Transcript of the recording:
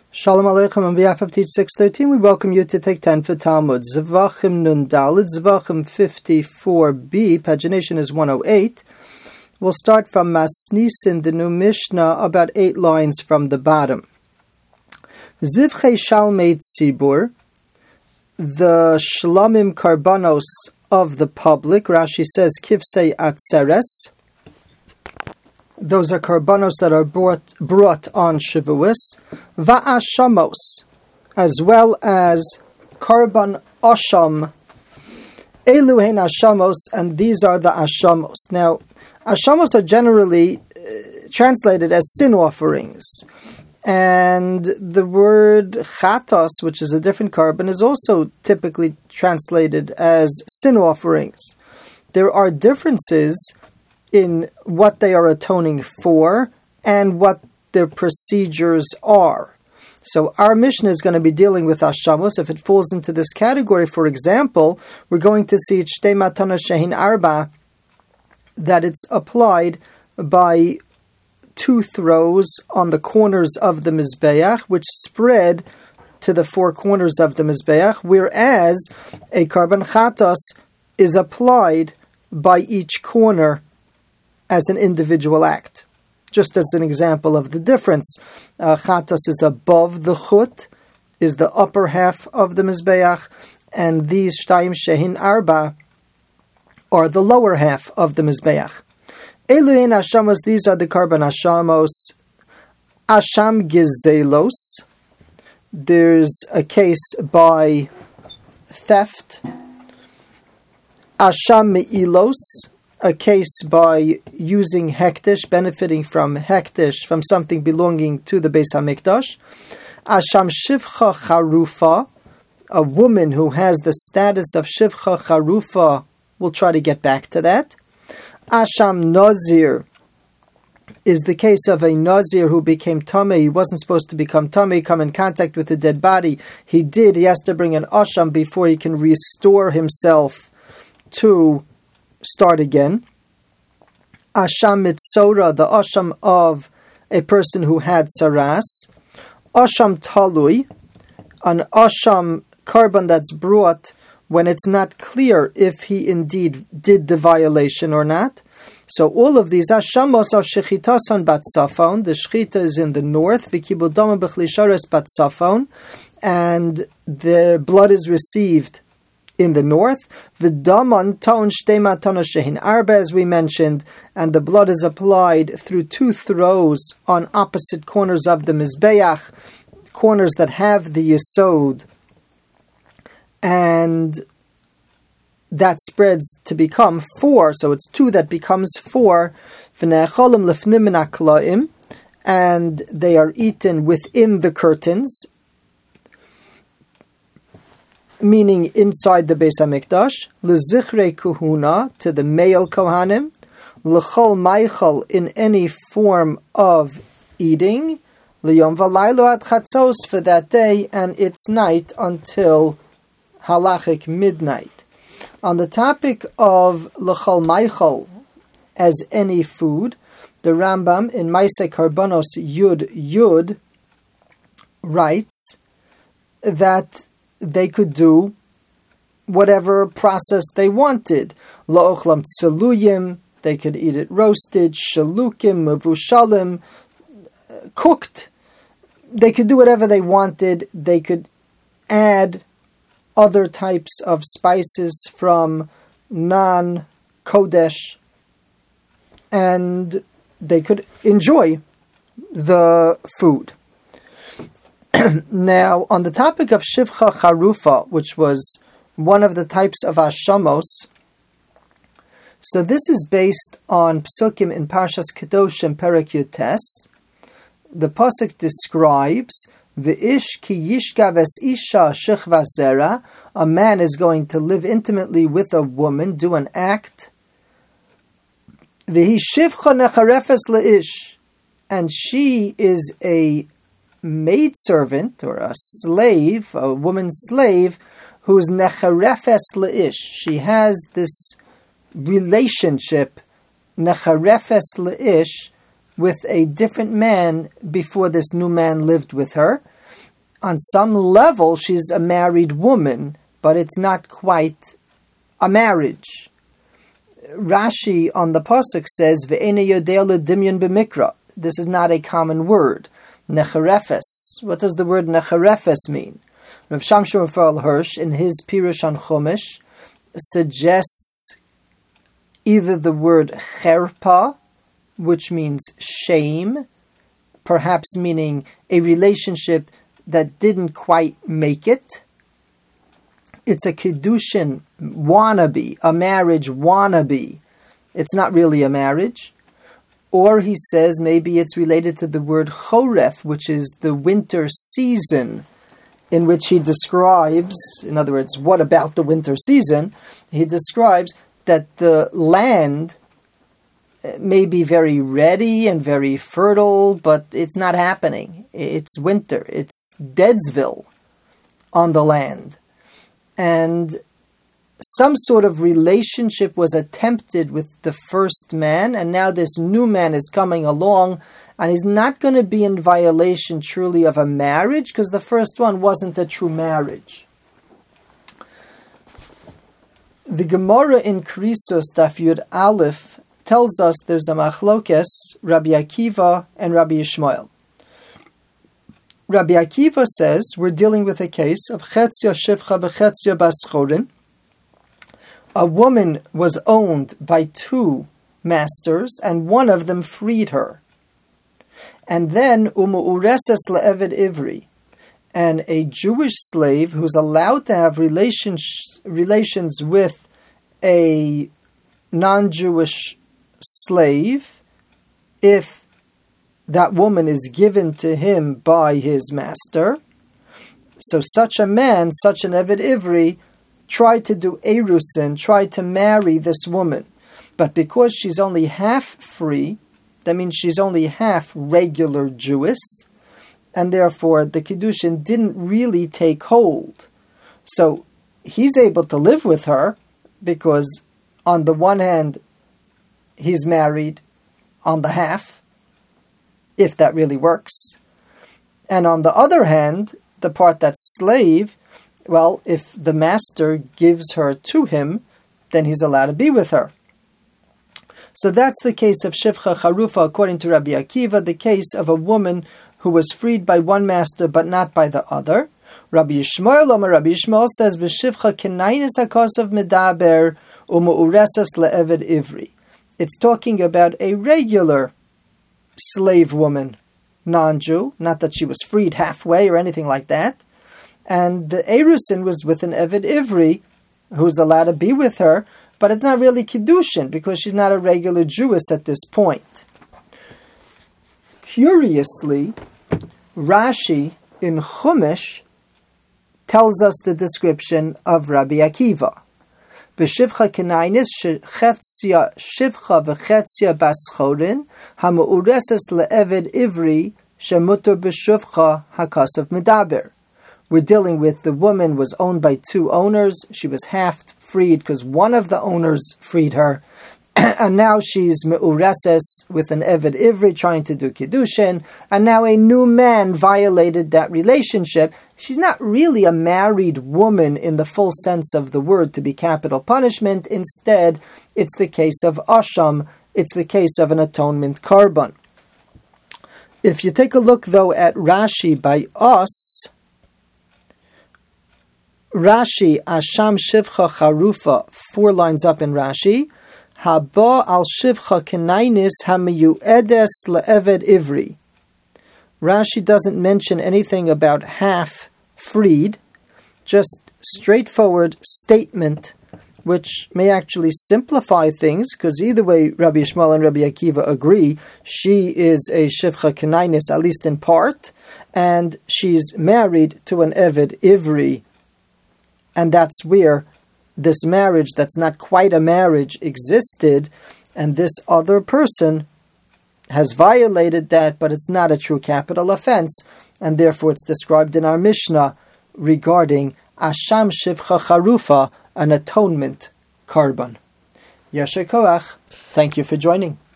Shalom Aleichem. On behalf of Teach 613, we welcome you to take 10 for Talmud. Zvachim Nun Daled, Zvachim 54b, pagination is 108. We'll start from Masnisin, the new Mishnah, about 8 lines from the bottom. Zivchei Shalmei Tzibur, the Shlamim Karbanos of the public, Rashi says, Kivsei Atzeres. Those are karbanos that are brought on Shavuos. Va'ashamos, as well as karban asham. Elu hein ashamos, and these are the ashamos. Now, ashamos are generally translated as sin offerings. And the word chatos, which is a different karban, is also typically translated as sin offerings. There are differences in what they are atoning for and what their procedures are. So our Mishnah is going to be dealing with Ashamos. If it falls into this category, for example, we're going to see Shtei Matana Shehin Arba, that it's applied by 2 throws on the corners of the Mizbeach, which spread to the 4 corners of the Mizbeach, whereas a Karban Chatos is applied by each corner as an individual act. Just as an example of the difference, Chatos is above the chut, is the upper half of the Mizbeach, and these Shtayim Shehin Arba are the lower half of the Mizbeach. Eluhin Ashamos, these are the Karban Ashamos. Asham Gizelos, there's a case by theft. Asham Me'ilos, a case by using hektish, benefiting from hektish, from something belonging to the Beis HaMikdash. Asham Shivcha Charufa, a woman who has the status of Shivcha Charufa, we'll try to get back to that. Asham Nazir is the case of a Nazir who became Tameh. He wasn't supposed to become Tameh, come in contact with a dead body. He did. He has to bring an Asham before he can restore himself to start again. Asham Mitzora, the Asham of a person who had Saras. Asham Talui, an Asham Karban that's brought when it's not clear if he indeed did the violation or not. So all of these Ashamos are Shechitasan Bat Safon. The Shechita is in the north, V'kibul Dama B'chli Shares Bat Safon, and the blood is received in the north. V'daman ta'un shtei matana shehin arba, as we mentioned, and the blood is applied through 2 throws on opposite corners of the Mizbeach, corners that have the Yesod, and that spreads to become 4, so it's 2 that becomes 4, v'ne'acholim lefnim min haklaim, and they are eaten within the curtains, meaning inside the Beis HaMikdash, l'zichrei kuhuna, to the male kohanim, l'chol maichal, in any form of eating, l'yom v'laylo ad chatzos, for that day and its night until halachic midnight. On the topic of l'chol maichal, as any food, the Rambam in Maaseh Karbanos Yud writes that they could do whatever process they wanted. La'ochlam tzeluyim, they could eat it roasted, shalukim, mavushalim, cooked. They could do whatever they wanted. They could add other types of spices from non-kodesh, and they could enjoy the food. Now, on the topic of Shivcha Charufa, which was one of the types of Ashamos, so this is based on Psukim in Parshas Kedoshim Perek Yutes. The Pasuk describes, V'ish ki yishka ves isha shechva zera, a man is going to live intimately with a woman, do an act, V'hi shivcha necharefes le'ish, and she is a maidservant, or a slave, a woman's slave, who is necharefes le'ish. She has this relationship, necharefes le'ish, with a different man before this new man lived with her. on some level she's a married woman, but it's not quite a marriage. Rashi on the pasuk says, "Ve'ene yodea ledimyon b'mikra." This is not a common word. Necharefes. What does the word necharefes mean? Rav Shamshon Raphael Hirsch, in his Pirush on Chumash, suggests either the word cherpa, which means shame, perhaps meaning a relationship that didn't quite make it. It's a kiddushin wannabe, a marriage wannabe. It's not really a marriage. Or he says maybe it's related to the word choref, which is the winter season, in which he describes, in other words, what about the winter season? He describes that the land may be very ready and very fertile, but it's not happening. It's winter. It's Deadsville on the land. And some sort of relationship was attempted with the first man, and now this new man is coming along, and he's not going to be in violation truly of a marriage, because the first one wasn't a true marriage. The Gemara in Krisos Daf Yud Aleph tells us there's a machlokes, Rabbi Akiva and Rabbi Yishmael. Rabbi Akiva says we're dealing with a case of Chetzia Shivcha v'Chetzia Bas Chorin. A woman was owned by two masters, and one of them freed her. And then Umu'ureses le'eved ivri, and a Jewish slave who's allowed to have relations with a non-Jewish slave if that woman is given to him by his master. So such a man, such an Eved Ivri, tried to do Erusin, tried to marry this woman. But because she's only half free, that means she's only half regular Jewess, and therefore the Kiddushin didn't really take hold. So he's able to live with her because on the one hand, he's married on the half, if that really works. And on the other hand, the part that's slave, well, if the master gives her to him, then he's allowed to be with her. So that's the case of Shivcha Charufa according to Rabbi Akiva, the case of a woman who was freed by one master but not by the other. Rabbi Yishmael says, B'shivcha kenainis hakosov medaber umu'uresas le'eved ivri. It's talking about a regular slave woman, non-Jew, not that she was freed halfway or anything like that. And the Erusin was with an Eved Ivri, who's allowed to be with her, but it's not really Kiddushin, because she's not a regular Jewess at this point. Curiously, Rashi in Chumash tells us the description of Rabbi Akiva. B'shivcha kenainis shivcha v'chetzia bas chorin hamu'ureses le'eved ivri shemuter b'shivcha hakasav medaber. We're dealing with the woman was owned by two owners. She was half freed because one of the owners freed her. And now she's me'ureses with an Eved Ivri trying to do Kiddushin. And now a new man violated that relationship. She's not really a married woman in the full sense of the word to be capital punishment. Instead, it's the case of Asham. It's the case of an atonement korban. If you take a look, though, at Rashi by us, Rashi, Asham Shivcha Charufa, 4 lines up in Rashi, Haba al Shivcha Kenainis Hamiyuedes Le'eved Ivri. Rashi doesn't mention anything about half freed, just straightforward statement, which may actually simplify things, because either way, Rabbi Yishmael and Rabbi Akiva agree, she is a Shivcha Kenainis, at least in part, and she's married to an Eved Ivri. And that's where this marriage that's not quite a marriage existed, and this other person has violated that, but it's not a true capital offense, and therefore it's described in our Mishnah regarding Asham Shivcha Charufa, an atonement korban. Yasher Koach, thank you for joining.